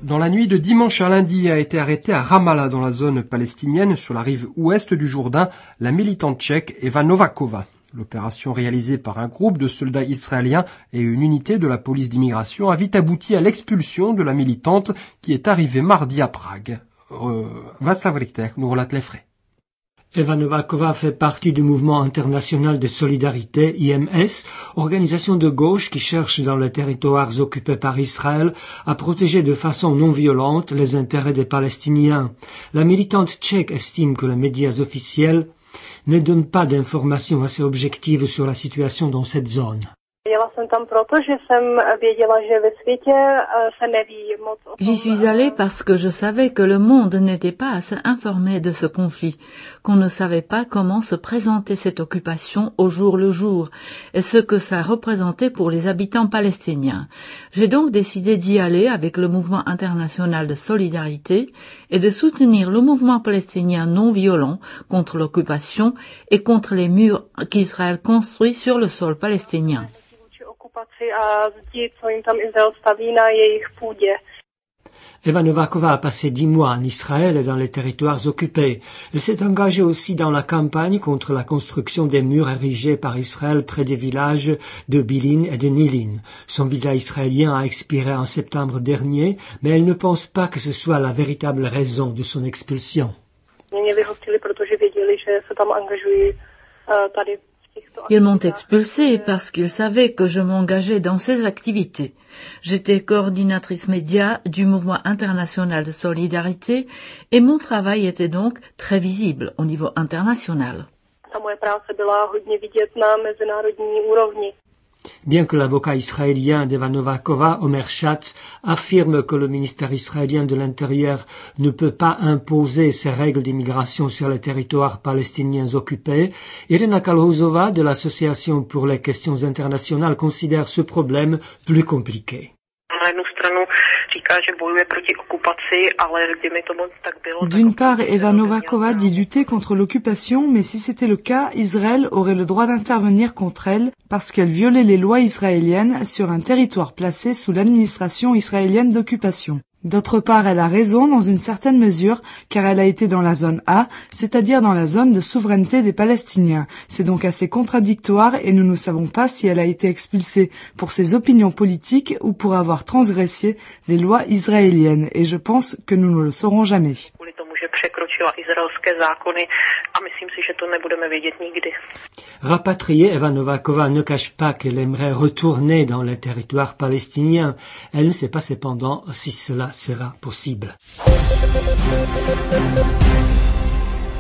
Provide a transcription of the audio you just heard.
Dans la nuit de dimanche à lundi a été arrêtée à Ramallah, dans la zone palestinienne, sur la rive ouest du Jourdain, la militante tchèque Eva Novakova. L'opération réalisée par un groupe de soldats israéliens et une unité de la police d'immigration a vite abouti à l'expulsion de la militante qui est arrivée mardi à Prague. Václav Richter nous relate les faits. Eva Novakova fait partie du mouvement international de solidarité, IMS, organisation de gauche qui cherche dans les territoires occupés par Israël à protéger de façon non violente les intérêts des Palestiniens. La militante tchèque estime que les médias officiels ne donnent pas d'informations assez objectives sur la situation dans cette zone. J'y suis allée parce que je savais que le monde n'était pas assez informé de ce conflit, qu'on ne savait pas comment se présentait cette occupation au jour le jour et ce que ça représentait pour les habitants palestiniens. J'ai donc décidé d'y aller avec le mouvement international de solidarité et de soutenir le mouvement palestinien non violent contre l'occupation et contre les murs qu'Israël construit sur le sol palestinien. Eva Novakova a passé 10 mois en Israël et dans les territoires occupés. Elle s'est engagée aussi dans la campagne contre la construction des murs érigés par Israël près des villages de Bilin et de Nilin. Son visa israélien a expiré en septembre dernier, mais elle ne pense pas que ce soit la véritable raison de son expulsion. Ils m'ont expulsée parce qu'ils savaient que je m'engageais dans ces activités. J'étais coordinatrice média du mouvement international de solidarité et mon travail était donc très visible au niveau international. Bien que l'avocat israélien d'Eva Novakova, Omer Schatz, affirme que le ministère israélien de l'Intérieur ne peut pas imposer ses règles d'immigration sur les territoires palestiniens occupés, Irina Kalhozova de l'Association pour les questions internationales considère ce problème plus compliqué. D'une part, Eva Novakova dit lutter contre l'occupation, mais si c'était le cas, Israël aurait le droit d'intervenir contre elle parce qu'elle violait les lois israéliennes sur un territoire placé sous l'administration israélienne d'occupation. D'autre part, elle a raison dans une certaine mesure, car elle a été dans la zone A, c'est-à-dire dans la zone de souveraineté des Palestiniens. C'est donc assez contradictoire et nous ne savons pas si elle a été expulsée pour ses opinions politiques ou pour avoir transgressé les lois israéliennes. Et je pense que nous ne le saurons jamais. Rapatriée, Eva Novakova ne cache pas qu'elle aimerait retourner dans les territoires palestiniens. Elle ne sait pas cependant si cela sera possible.